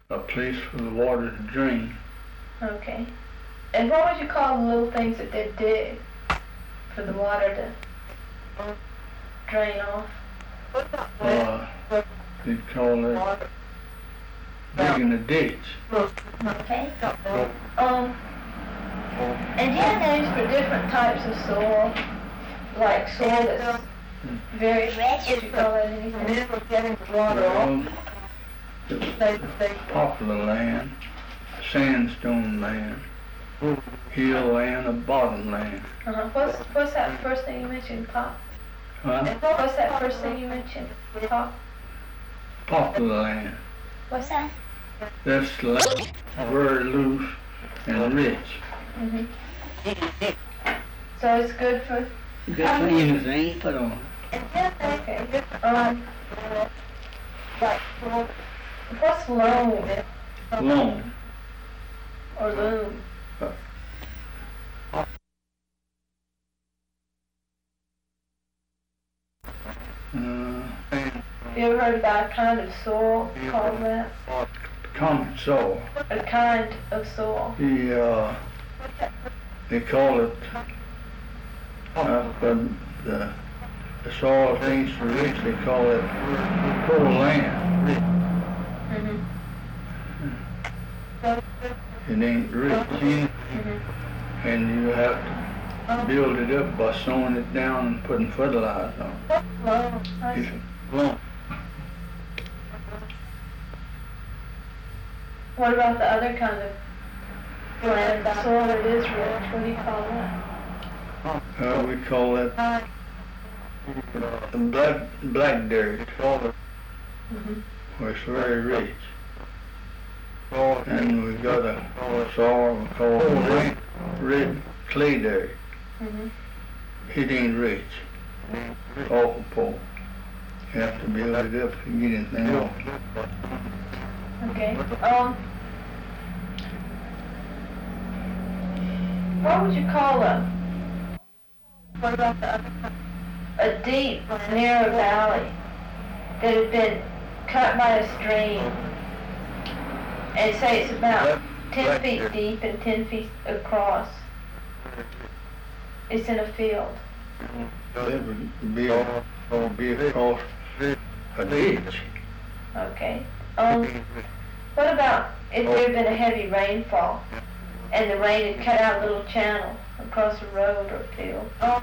a place for the water to drain. Okay. And what would you call the little things that they dig for the water to drain off? You'd call that digging a ditch. Okay. And do you have names for different types of soil? Like soil that's very rich, would you call that anything? Poplar land, sandstone land, hill land, or bottom land. What's that first thing you mentioned, Pop? Huh? What's that first thing you mentioned, Pop? Poplar land. What's that? That's land very loose and rich. Mm-hmm. So it's good for... Good for anything, put on. Okay. What's loam? Loam. Or loom? You ever heard about a kind of soil called that? Common soil. A kind of soil. They call it, but the soil things for rich, they call it poor land. Mm-hmm. It ain't rich. Mm-hmm. And you have to build it up by sowing it down and putting fertilizer on it. Well, I see. What about the other kind of land, soil that is rich? What do you call that? We call it black dirt, Mm-hmm. where it's very rich. And we got a soil we call red clay dirt. Mm-hmm. It ain't rich. Awful poor. You have to build it up to get anything off. Okay. What would you call what about the other kind? A deep, narrow valley that had been cut by a stream, and say it's about 10 feet deep and 10 feet across. It's in a field. That would be across a ditch. Okay. What about if there had been a heavy rainfall and the rain had cut out a little channel across a road or a field? Well,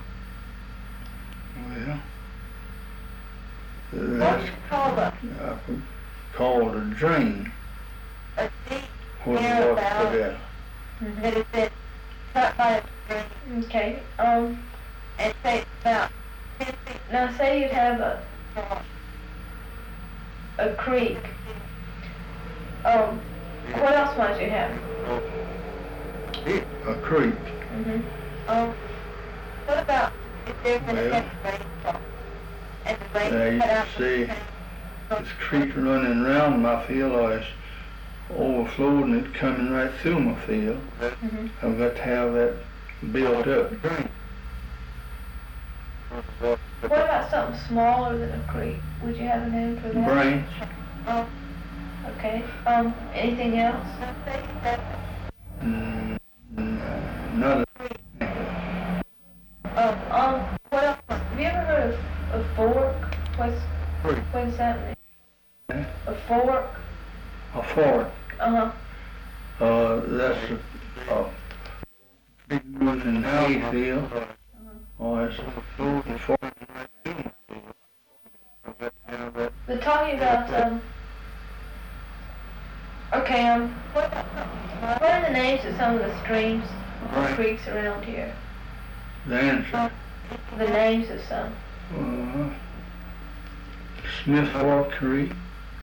that's called a drain. A deep, Where the narrow water valley put out. that has been cut by a stream. Okay. And say it's about 10 feet. Now say you'd have a creek. What else might you have? A creek. Mm-hmm. What about if there's been a heavy rainfall and the rain You cut out see this creek running around my field, or it's overflowed and it's coming right through my field. Mm-hmm. I've got to have that built up. What about something smaller than a creek? Would you have a name for that? Branch. Okay. Anything else? Not a What else? Have you ever heard of a fork? What's that mean? A fork? A fork. Uh-huh. That's a big one in the hayfield. Oh, it's a fork. They're talking about, okay, what are the names of some of the streams or creeks around here? The answer. The names of some. Smith Fork Creek,